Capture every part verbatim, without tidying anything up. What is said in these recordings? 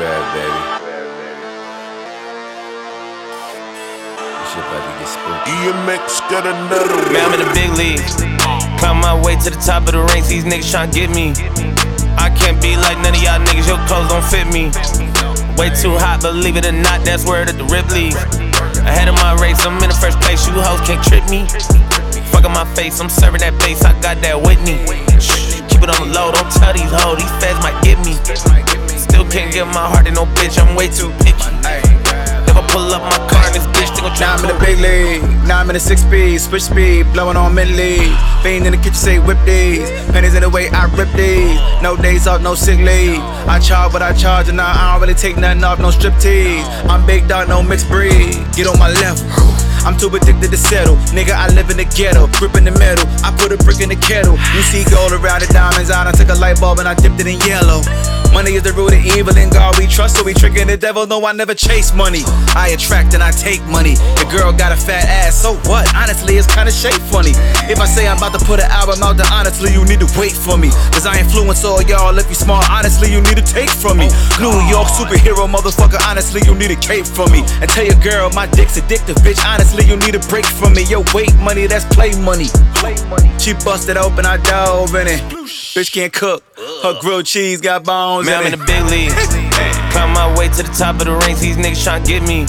Rare, baby. This shit about to get spooky. E M X got another one. Man, I'm in the big leagues. Climb my way to the top of the ranks, these niggas tryna get me. I can't be like none of y'all niggas, your clothes don't fit me. Way too hot, believe it or not, that's word at the Ripley. Ahead of my race, I'm in the first place, you hoes can't trip me. Fuck on my face, I'm serving that bass, I got that Whitney. Shh, keep it on the low, don't tell these hoes, these feds might get me. Still can't give my heart to no bitch, I'm way too picky. If I pull up my car in this bitch, they gon' try. Now I'm in the big league, now I'm in the six speed, switch speed, blowing on mid league. Fiend in the kitchen say whip these, pennies in the way I rip these. No days off, no sick leave. I charge what I charge and now I don't really take nothing off, no strip tease. I'm big dog, no mixed breed, get on my level. I'm too addicted to settle, nigga I live in the ghetto, grip in the middle, I put a brick in the kettle. You see gold around the diamonds out, I took a light bulb and I dipped it in yellow. Money is the root of evil, in God we trust, so we tricking the devil. No, I never chase money, I attract and I take money. The girl got a fat ass, so what? Honestly, it's kinda shaped funny. If I say I'm about to put an album out, then honestly, you need to wait for me. Cause I influence all y'all, if you smart, honestly, you need to take from me. New York superhero, motherfucker, honestly, you need a cape from me. And tell your girl, my dick's addictive, bitch, honestly, you need a break from me. Yo, wait money, that's play money. She busted open, I dove in it. Bitch can't cook, her grilled cheese got bones. Man, I'm in the big leagues. Climb my way to the top of the ranks, these niggas tryna get me.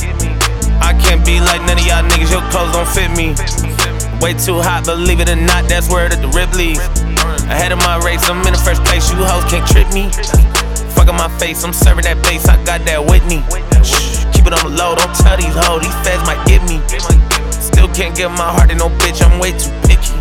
I can't be like none of y'all niggas, your clothes don't fit me. Way too hot, believe it or not, that's word at the Ripley. Ahead of my race, I'm in the first place, you hoes can't trip me. Fuck on my face, I'm serving that bass, I got that Whitney. Shh, keep it on the low, don't tell these hoes, these feds might get me. Still can't give my heart to no bitch, I'm way too picky.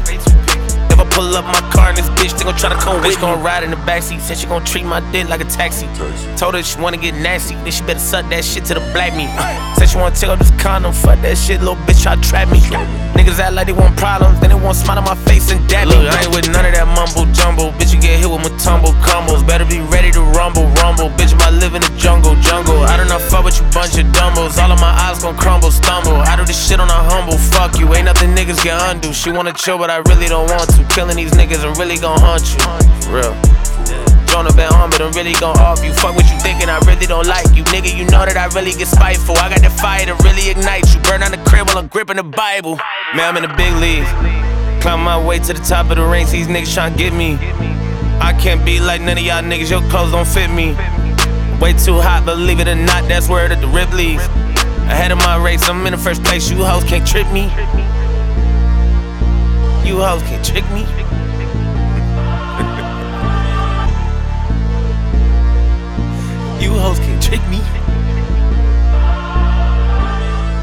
If I pull up my car in this bitch, they gon' try to come with me. Bitch gon' ride in the backseat, said she gon' treat my dick like a taxi. Told her she wanna get nasty, then she better suck that shit to the black meat. Uh, said she wanna take off this condom, fuck that shit, little bitch try to trap me. Niggas act like they want problems, then they want smile on my face and dab me. Look, I ain't with none of that mumble jumble, bitch you get hit with my tumble combos. Better be ready to rumble, rumble, bitch I live in the jungle, jungle. I don't know fuck with you bunch of dumbos, all of my eyes gon' crumble, stumble. I do this shit on a humble, fuck you, ain't nothing niggas can undo. She wanna chill but I really don't want to. Killing these niggas and really gon' hunt you. For real. Jonah been on, but I'm really gon' off you. Fuck what you thinking, I really don't like you. Nigga, you know that I really get spiteful. I got the fire to really ignite you. Burn down the crib while I'm gripping the Bible. Man, I'm in the big leagues. Climb my way to the top of the ranks, these niggas tryna get me. I can't be like none of y'all niggas, your clothes don't fit me. Way too hot, believe it or not, that's word at the Ripley. Ahead of my race, I'm in the first place, you hoes can't trip me. You hoes can't trick me. You hoes can't trick me.